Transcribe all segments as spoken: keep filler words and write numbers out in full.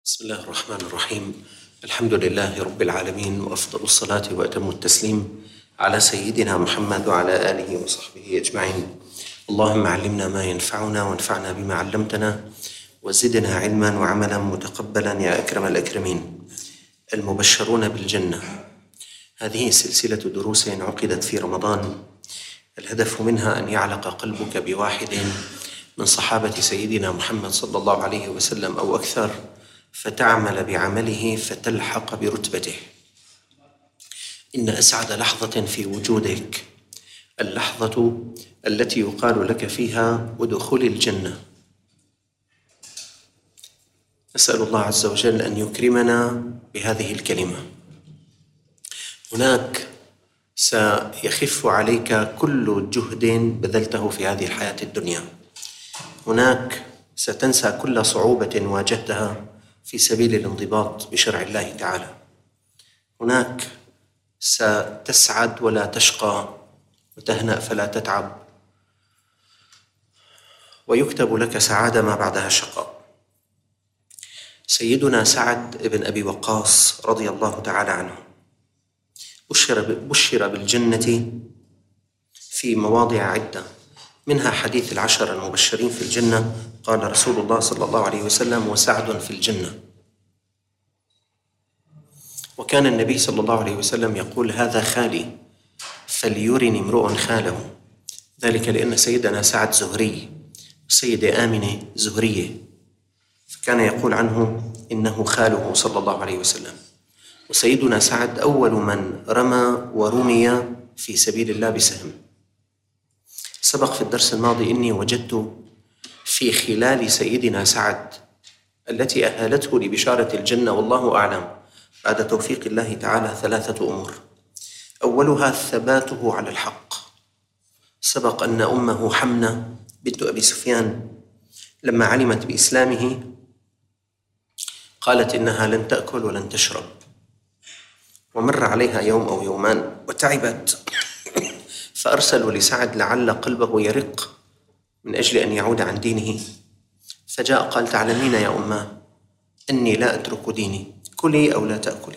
بسم الله الرحمن الرحيم. الحمد لله رب العالمين، وأفضل الصلاة وأتم التسليم على سيدنا محمد وعلى آله وصحبه أجمعين. اللهم علمنا ما ينفعنا وانفعنا بما علمتنا وزدنا علما وعملا متقبلا يا أكرم الأكرمين. المبشرون بالجنة، هذه سلسلة دروس عقدت في رمضان، الهدف منها أن يعلق قلبك بواحد من صحابة سيدنا محمد صلى الله عليه وسلم أو أكثر، فتعمل بعمله فتلحق برتبته. إن أسعد لحظة في وجودك اللحظة التي يقال لك فيها ادخل الجنة. نسأل الله عز وجل أن يكرمنا بهذه الكلمة. هناك سيخف عليك كل جهد بذلته في هذه الحياة الدنيا، هناك ستنسى كل صعوبة واجهتها في سبيل الانضباط بشرع الله تعالى، هناك ستسعد ولا تشقى وتهنأ فلا تتعب، ويكتب لك سعادة ما بعدها شقاء. سيدنا سعد بن أبي وقاص رضي الله تعالى عنه بشر بشر بالجنة في مواضع عدة، منها حديث العشر المبشرين في الجنة. قال رسول الله صلى الله عليه وسلم: وسعد في الجنة. وكان النبي صلى الله عليه وسلم يقول: هذا خالي فليرني امرؤ خاله، ذلك لأن سيدنا سعد زهري والسيدة آمنة زهرية، فكان يقول عنه إنه خاله صلى الله عليه وسلم. وسيدنا سعد أول من رمى ورمي في سبيل الله بسهم. سبق في الدرس الماضي إني وجدت في خلال سيدنا سعد التي أهلته لبشارة الجنة والله أعلم بعد توفيق الله تعالى ثلاثة أمور. أولها ثباته على الحق. سبق أن أمه حمنة بنت أبي سفيان لما علمت بإسلامه قالت إنها لن تأكل ولن تشرب، ومر عليها يوم أو يومان وتعبت، فأرسلوا لسعد لعل قلبه يرق من أجل أن يعود عن دينه، فجاء قال: تعلمين يا أماه أني لا أترك ديني، كلي أو لا تأكلي.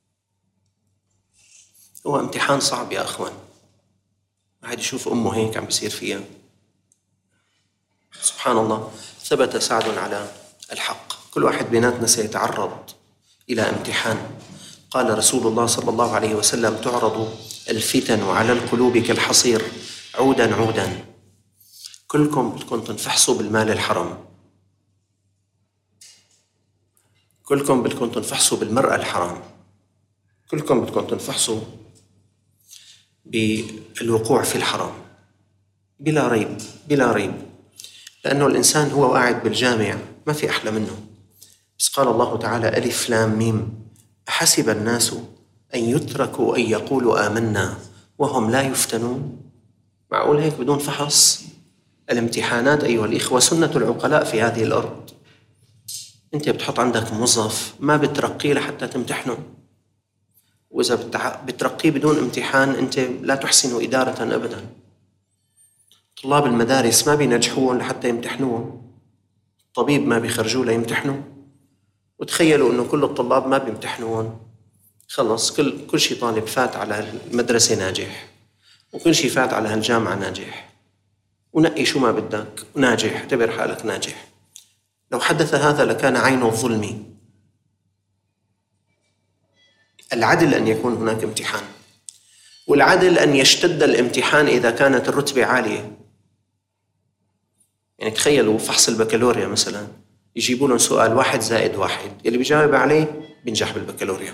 هو امتحان صعب يا أخوان، واحد يشوف أمه هيك عم بيصير فيها. سبحان الله، ثبت سعد على الحق. كل واحد بيناتنا سيتعرض إلى امتحان. قال رسول الله صلى الله عليه وسلم: تعرض الفتن على القلوب كالحصير عودا عودا. كلكم بدكم تنفحصوا بالمال الحرام، كلكم بدكم تنفحصوا بالمرأة الحرام، كلكم بدكم تنفحصوا بالوقوع في الحرام، بلا ريب بلا ريب، لأنه الإنسان هو قاعد بالجامع ما في أحلى منه. بس قال الله تعالى: ألف لام ميم أحسب الناس أن يتركوا أن يقولوا آمنا وهم لا يفتنون. معقول هيك بدون فحص؟ الامتحانات أيها الإخوة سنة العقلاء في هذه الأرض. أنت بتحط عندك موظف ما بترقيه لحتى تمتحنه، وإذا بترقيه بدون امتحان أنت لا تحسن إدارة أبدا. طلاب المدارس ما بينجحون لحتى يمتحنوهم، الطبيب ما بيخرجوه ليمتحنوا، وتخيلوا أنه كل الطلاب ما بيمتحنون، خلص كل كل شيء طالب فات على المدرسة ناجح، وكل شيء فات على هالجامعة ناجح، ونقي شو ما بدك وناجح، اعتبر حالك ناجح. لو حدث هذا لكان عين الظلم. العدل أن يكون هناك امتحان، والعدل أن يشتد الامتحان إذا كانت الرتبة عالية. يعني تخيلوا فحص البكالوريا مثلا، يجيبوا لهم سؤال واحد زائد واحد، اللي بيجاوب عليه بينجح بالبكالوريا.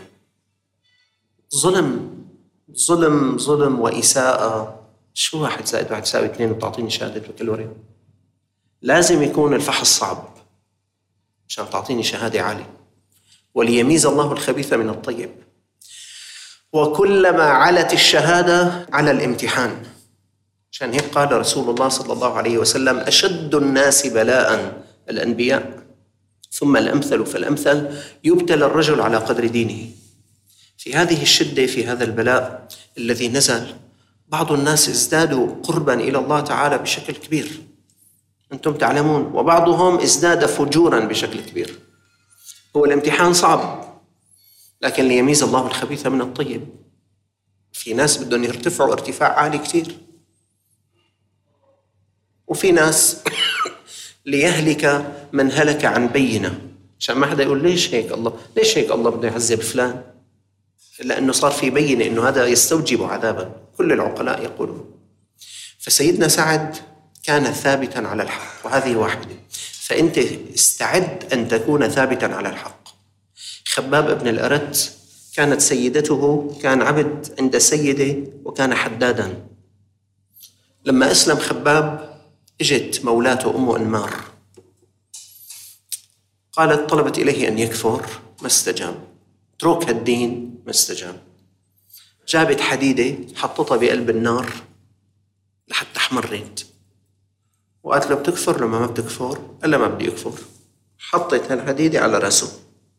ظلم ظلم ظلم وإساءة. شو واحد زائد واحد يساوي اثنين وتعطيني شهادة بكالوريا؟ لازم يكون الفحص صعب عشان تعطيني شهادة عالية، وليميز الله الخبيث من الطيب. وكلما علت الشهادة على الامتحان. عشان هيك قال رسول الله صلى الله عليه وسلم: أشد الناس بلاء الأنبياء ثم الأمثل فالأمثل، يبتلى الرجل على قدر دينه. في هذه الشدة، في هذا البلاء الذي نزل، بعض الناس ازدادوا قربا إلى الله تعالى بشكل كبير، أنتم تعلمون، وبعضهم ازداد فجورا بشكل كبير. هو الامتحان صعب، لكن ليميز الله الخبيث من الطيب. في ناس بدهم يرتفعوا ارتفاع عالي كتير، وفي ناس ليهلك من هلك عن بينة، عشان ما حدا يقول ليش هيك الله، ليش هيك الله بده يعذب فلان، لأنه صار في بينة إنه هذا يستوجب عذابا، كل العقلاء يقولون. فسيدنا سعد كان ثابتا على الحق، وهذه واحدة. فأنت استعد أن تكون ثابتا على الحق. خباب بن الأرت كانت سيدته، كان عبد عند سيده وكان حدادا. لما أسلم خباب اجت مولاته أم أنمار، قالت طلبت إليه أن يكفر، ما استجاب. اترك الدين، ما استجاب. جابت حديدة حطتها بقلب النار لحتى احمرت، وقالت له بتكفر لما ما بتكفر؟ قال ما بدي أكفر. حطت الحديدة على رأسه،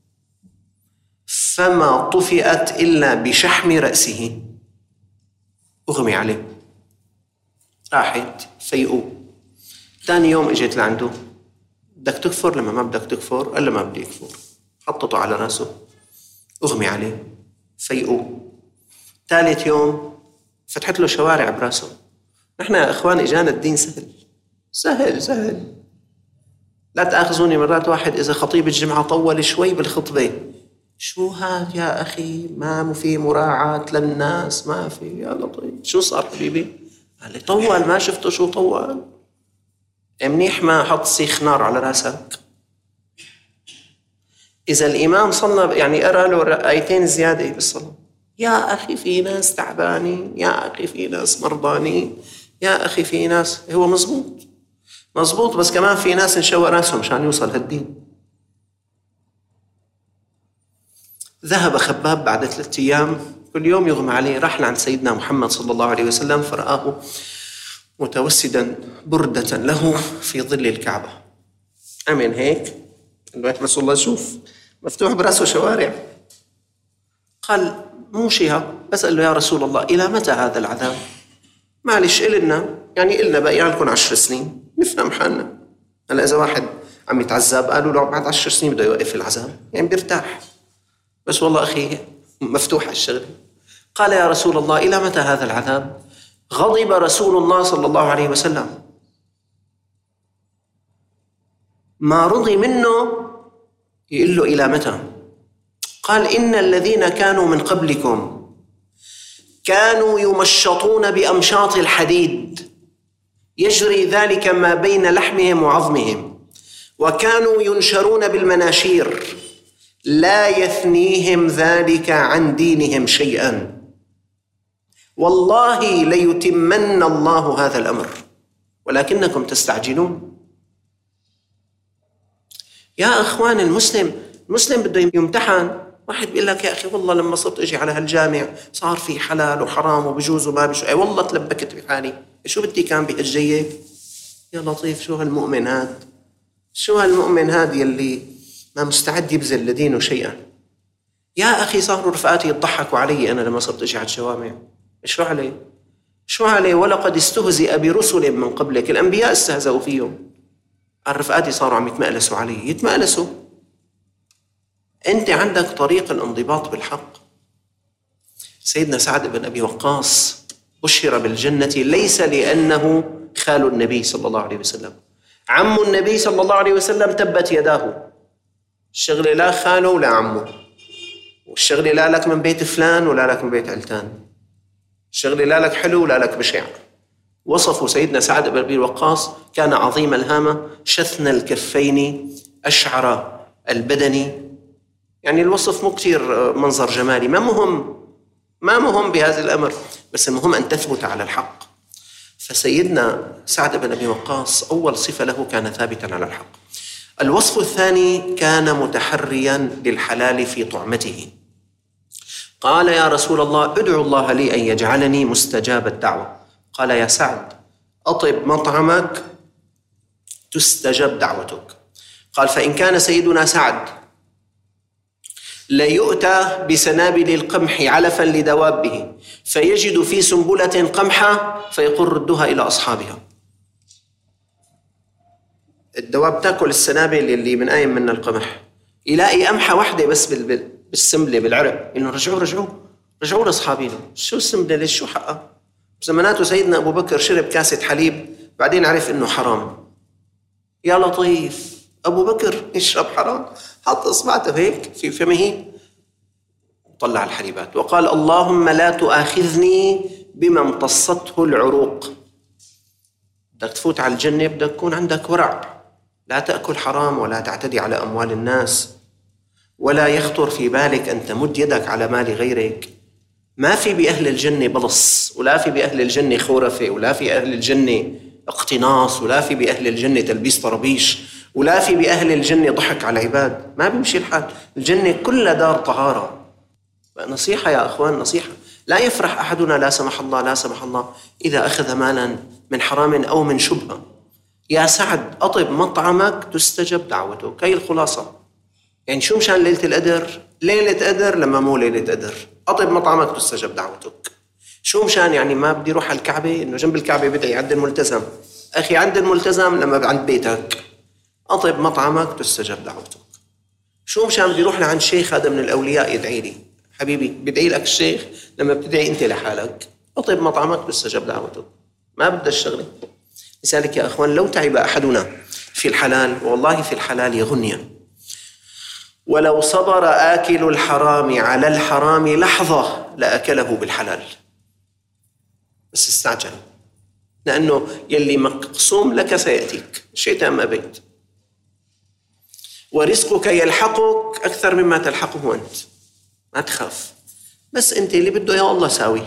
فما طفئت إلا بشحم رأسه، أغمي عليه، راحت فيقوا. ثاني يوم اجت لعنده، بدك تكفر لما ما بدك تكفر؟ قال ما بدي أكفر. حطته على رأسه، أغمي عليه، فيقوا. ثالث يوم فتحت له شوارع براسه. نحن يا إخوان إجانا الدين سهل سهل سهل. لا تأخذوني، مرات واحد إذا خطيب الجمعة طول شوي بالخطبة، شو هاد يا أخي، ما في مراعاة للناس، ما في، يا لطيف شو صار حبيبي؟ قال لي طول، ما شفته شو طول؟ منيح ما حط سيخ نار على راسك. إذا الإمام صلى يعني أرى له آيتين زيادة بالصلاة، يا أخي في ناس تعبانين، يا أخي في ناس مرضانين، يا أخي في ناس، هو مزبوط مزبوط، بس كمان في ناس انشوى راسهم مشان يوصل هالدين. ذهب خباب بعد ثلاثة أيام، كل يوم يغمى عليه، راح لعند سيدنا محمد صلى الله عليه وسلم، فرآه متوسدا بردة له في ظل الكعبة. أمن هيك البيت رسول الله، شوف مفتوح برأسه شوارع. قال مو شيها، بس قال له يا رسول الله إلى متى هذا العذاب؟ معلش إلنا يعني إلنا بقي لكم عشر سنين نفهم حالنا. هلا إذا واحد عم يتعذب قالوا له بعد عشر سنين بده يوقف العذاب، يعني بيرتاح. بس والله أخي مفتوحة الشغل. قال يا رسول الله إلى متى هذا العذاب؟ غضب رسول الله صلى الله عليه وسلم، ما رضي منه، يقول له إلى متى؟ قال إن الذين كانوا من قبلكم كانوا يمشطون بأمشاط الحديد يجري ذلك ما بين لحمهم وعظمهم، وكانوا ينشرون بالمناشير لا يثنيهم ذلك عن دينهم شيئا، والله ليتمن الله هذا الأمر ولكنكم تستعجلون. يا أخوان، المسلم المسلم بده يمتحن. واحد بيقول لك يا أخي والله لما صرت أجي على هالجامع صار في حلال وحرام وبجوز وما بجوز، أي والله تلبكت بحالي، شو بدي كان بهالجيب؟ يا لطيف شو هالمؤمن هاد، شو هالمؤمن هاد يلي ما مستعد يبذل لدينه شيئا. يا أخي صاروا رفقاتي يضحكوا علي أنا لما صرت أجي على الجوامع. شو عليه؟ شو عليه؟ ولقد استهزئ برسل من قبلك، الأنبياء استهزأوا فيهم، الرفقاتي صاروا عم يتمألسوا علي. يتمألسوا؟ أنت عندك طريق الانضباط بالحق. سيدنا سعد بن أبي وقاص بشر بالجنة ليس لأنه خال النبي صلى الله عليه وسلم، عم النبي صلى الله عليه وسلم تبت يداه. الشغل لا خاله ولا عمه، والشغل لا لك من بيت فلان ولا لك من بيت علتان، الشغل لا لك حلو ولا لك بشع. وصفوا سيدنا سعد بن أبي وقاص كان عظيم الهامة، شثن الكفين، أشعر البدن. يعني الوصف مو كتير منظر جمالي، ما مهم ما مهم بهذا الأمر، بس المهم أن تثبت على الحق. فسيدنا سعد بن أبي وقاص أول صفة له كان ثابتا على الحق. الوصف الثاني كان متحريا للحلال في طعمته. قال يا رسول الله ادعو الله لي أن يجعلني مستجاب الدعوة. قال يا سعد أطب مطعمك تستجب دعوتك. قال فإن كان سيدنا سعد ليؤتى بسنابل القمح علفا لدوابه فيجد في سنبلة قمحة فيقول ردها إلى أصحابها. الدواب تأكل السنابل اللي من آيم من القمح، يلاقي قمحة واحدة بس بالسملة بالعرق، إنه رجعوا رجعوا رجعوا لأصحابينه. شو السملة ليش شو حقها؟ بزماناته سيدنا أبو بكر شرب كاسة حليب بعدين عرف إنه حرام. يا لطيف، أبو بكر يشرب حرام، حط إصبعته هيك في فمه وطلع الحليبات وقال اللهم لا تؤاخذني بما امتصته العروق. بدك تفوت على الجنة بدك يكون عندك ورع، لا تأكل حرام ولا تعتدي على أموال الناس، ولا يخطر في بالك أن تمد يدك على مال غيرك. ما في بأهل الجنة بلص، ولا في بأهل الجنة خورفة، ولا في أهل الجنة اقتناص، ولا في بأهل الجنة تلبيس طربيش، ولا في بأهل الجنة ضحك على العباد. ما بيمشي الحال، الجنة كلها دار طهارة. نصيحة يا أخوان، نصيحة، لا يفرح أحدنا لا سمح الله لا سمح الله إذا أخذ مالا من حرام أو من شبهة. يا سعد أطب مطعمك تستجب دعوتك. هي الخلاصة. يعني شو مشان ليلة القدر؟ ليلة قدر لما مو ليلة قدر أطب مطعمك تستجب دعوتك. شو مشان يعني ما بدي روح على الكعبة، إنه جنب الكعبة بدعي عند الملتزم. أخي عند الملتزم لما عند بيتك أطب مطعمك تستجب دعوتك. شو مشان بدي روح لعند شيخ هذا من الأولياء يدعي لي. حبيبي بدعي لك الشيخ لما بتدعي أنت لحالك. أطب مطعمك تستجب دعوتك. ما بدها الشغلة. لذلك يا أخوان لو تعب أحدنا في الحلال، والله في الحلال يغني، ولو صبر آكل الحرام على الحرام لحظة لأكله بالحلال، بس استعجل، لأنه يلي مقسوم لك سيأتيك شئت أم أبيت، ورزقك يلحقك أكثر مما تلحقه أنت. ما تخاف، بس أنت اللي بده يا الله ساوي.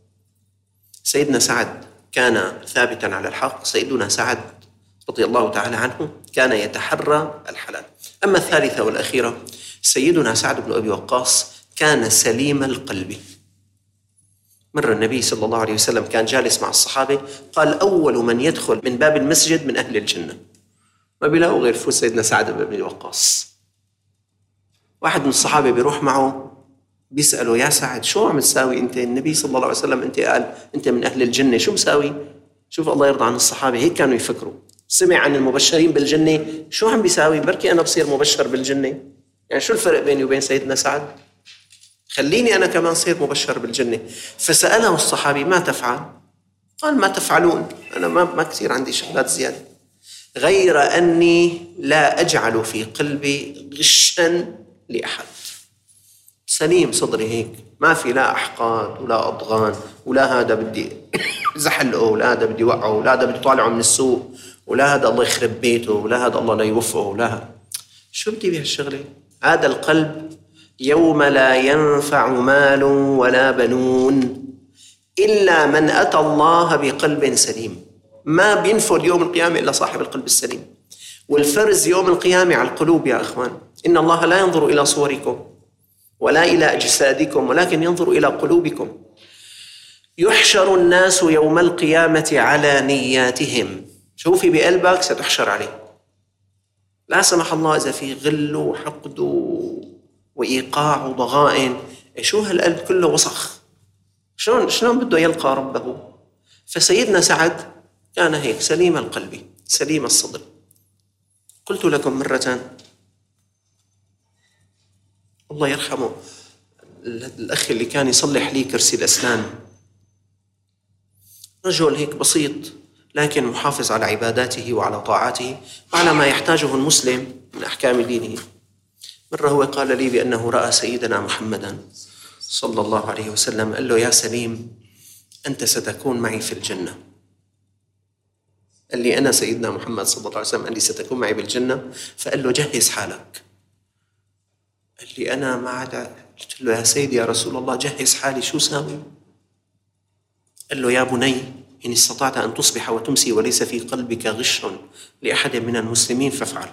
سيدنا سعد كان ثابتا على الحق. سيدنا سعد رضي الله تعالى عنه كان يتحرى الحلال. أما الثالثة والأخيرة، سيدنا سعد بن أبي وقاص كان سليم القلب. مر النبي صلى الله عليه وسلم كان جالس مع الصحابة، قال أول من يدخل من باب المسجد من أهل الجنة. ما بيلاقوا غير فوز سيدنا سعد بن أبي وقاص. واحد من الصحابة بيروح معه بيسأله يا سعد شو عم تساوي أنت؟ النبي صلى الله عليه وسلم أنت قال أنت من أهل الجنة، شو مساوي؟ شوف الله يرضى عن الصحابة، هيك كانوا يفكروا. سمع عن المبشرين بالجنة، شو عم بيساوي؟ بركي أنا بصير مبشر بالجنة. يعني شو الفرق بيني وبين سيدنا سعد؟ خليني أنا كمان صير مبشر بالجنة. فسأله الصحابي ما تفعل؟ قال ما تفعلون، أنا ما, ما كثير عندي شغلات زيادة، غير أني لا أجعل في قلبي غشا لأحد. سليم صدري هيك، ما في لا أحقاد ولا أضغان، ولا هذا بدي زحلقه، ولا هذا بدي وقعه، ولا هذا بدي طالعه من السوق، ولا هذا الله يخرب بيته، ولا هذا الله لا يوفقه، ولا هذا. شو بدي بهالشغلة؟ هذا القلب يوم لا ينفع مال ولا بنون إلا من أتى الله بقلب سليم. ما بينفذ يوم القيامة إلا صاحب القلب السليم. والفرز يوم القيامة على القلوب يا أخوان. إن الله لا ينظر إلى صوركم ولا إلى أجسادكم ولكن ينظر إلى قلوبكم. يحشر الناس يوم القيامة على نياتهم. شوفي بقلبك ستحشر عليه. لا سمح الله إذا في غل وحقد وإيقاع وضغائن، شو هالقلب كله وسخ، شلون شلون بده يلقى ربه؟ فسيدنا سعد كان هيك سليم القلب سليم الصدر. قلت لكم مرة، الله يرحمه الأخ اللي كان يصلح لي كرسي الأسنان، رجل هيك بسيط لكن محافظ على عباداته وعلى طاعاته وعلى ما يحتاجه المسلم من أحكام دينه. مرة هو قال لي بأنه رأى سيدنا محمدا صلى الله عليه وسلم، قال له يا سليم أنت ستكون معي في الجنة. قال لي أنا سيدنا محمد صلى الله عليه وسلم قال لي ستكون معي بالجنة، فقال له جهز حالك. قال لي أنا ما عاد. قلت له يا سيدي يا رسول الله جهز حالي شو ساوي؟ قال له يا بني إن استطعت أن تصبح وتمسي وليس في قلبك غش لأحد من المسلمين فافعل.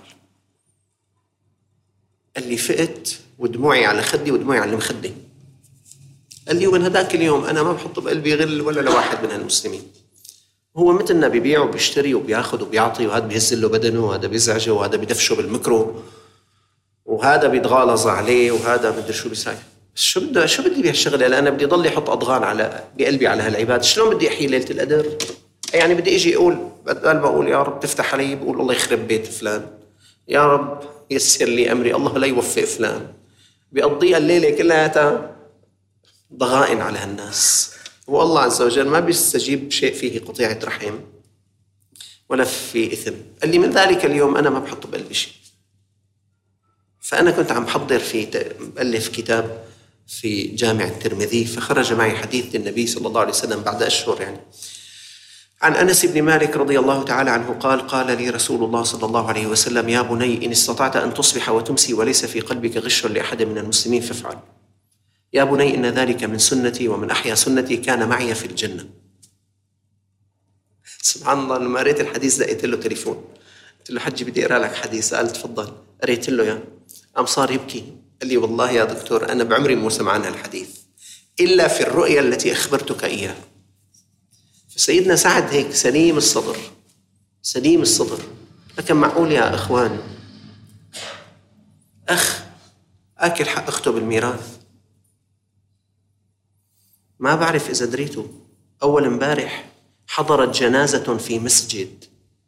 قال لي فقت ودموعي على خدي ودموعي على مخدي. قال لي ومن هداك اليوم أنا ما بحط بقلبي غل ولا لواحد من المسلمين. هو مثلنا بيبيع وبيشتري وبياخذ وبيعطي، وهذا بيهز له بدنه وهذا بيزعجه وهذا بيدفشه بالميكرو وهذا بيتغالظ عليه وهذا بدي شو بيساوي. شو بدي شو بدي بهالشغله؟ لأ أنا بدي ضل احط اضغان على بقلبي على هالعباد. شلون بدي احيي ليله القدر؟ يعني بدي اجي اقول بدل ما اقول يا رب تفتح علي بقول الله يخرب بيت فلان، يا رب يسر لي أمري، الله لا يوفق فلان، بيقضيها الليلة كلها ضغائن على هالناس. والله عز وجل ما بيستجيب شيء فيه قطيعة رحم ولا في إثم. قال لي من ذلك اليوم أنا ما بحط بقلبي شيء. فأنا كنت عم بحضر في بألف كتاب في جامع الترمذي، فخرج معي حديث النبي صلى الله عليه وسلم بعد أشهر يعني عن أنس بن مالك رضي الله تعالى عنه قال: قال لي رسول الله صلى الله عليه وسلم: يا بني، إن استطعت أن تصبح وتمسي وليس في قلبك غش لأحد من المسلمين فافعل. يا بني إن ذلك من سنتي، ومن أحيا سنتي كان معي في الجنة. سبحان الله، لما قريت الحديث دقيت له تليفون، قلت له: حجي بدي أقرأ لك حديث. قال: تفضل. قريت له يا قام صار يبكي. قال لي: والله يا دكتور أنا بعمري مو سمعان هالحديث إلا في الرؤيا التي أخبرتك إياها. فسيدنا سعد هيك سليم الصدر، سليم الصدر. لكن معقول يا إخوان أخ آكل حق أخته بالميراث؟ ما بعرف إذا دريتوا، أول امبارح حضرت جنازة في مسجد،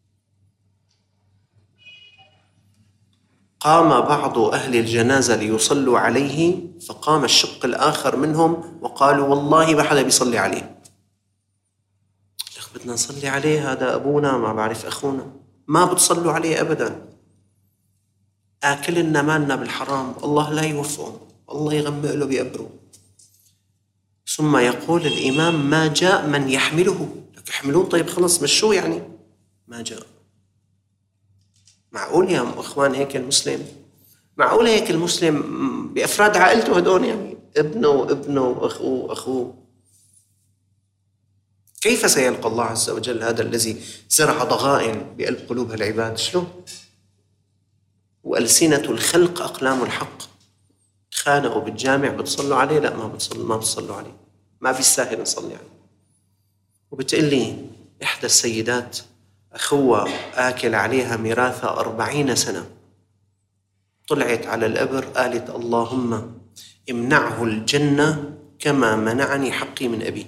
قام بعض أهل الجنازة ليصلوا عليه، فقام الشق الآخر منهم وقالوا: والله ما حدا بيصلي عليه. بدنا نصلي عليه، هذا أبونا، ما بعرف أخونا. ما بتصلوا عليه أبدا، آكلنا مالنا بالحرام، الله لا يوفقهم، الله يغمق له بأبره. ثم يقول الإمام: ما جاء من يحمله. لك يحملون؟ طيب خلص مشوه يعني. ما جاء. معقول يا إخوان هيك المسلم؟ معقول هيك المسلم بأفراد عائلته هدول، يعني ابنه وابنه وأخوه وأخوه؟ كيف سيلقى الله عز وجل هذا الذي زرع ضغائن بقلب قلوب العباد؟ شلون؟ وألسنة الخلق أقلام الحق. خانقوا بالجامع، بتصلوا عليه؟ لا، ما بتصلوا ما بتصلوا عليه، ما بيستاهل نصلي عليه. وبتقول لي إحدى السيدات أخوة آكل عليها ميراثها أربعين سنة، طلعت على القبر قالت: اللهم امنعه الجنة كما منعني حقي من أبي.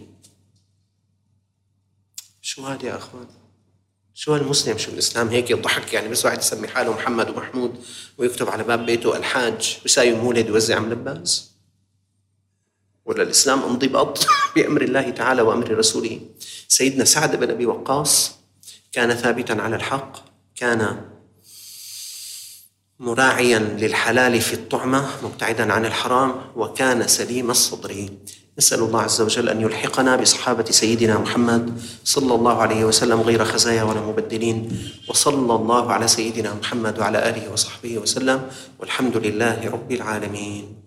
شو هذا يا أخوان؟ شو هالمسلم؟ شو الإسلام هيك يضحك يعني؟ بس واحد يسمي حاله محمد ومحمود ويكتب على باب بيته الحاج ويساوي مولد ويوزع ملبس؟ ولا الإسلام انضباط بأمر الله تعالى وأمر رسوله؟ سيدنا سعد بن أبي وقاص كان ثابتا على الحق، كان مراعيا للحلال في الطعمة مبتعدا عن الحرام، وكان سليم الصدر. نسأل الله عز وجل أن يلحقنا بصحابة سيدنا محمد صلى الله عليه وسلم غير خزايا ولا مبدلين، وصلى الله على سيدنا محمد وعلى آله وصحبه وسلم، والحمد لله رب العالمين.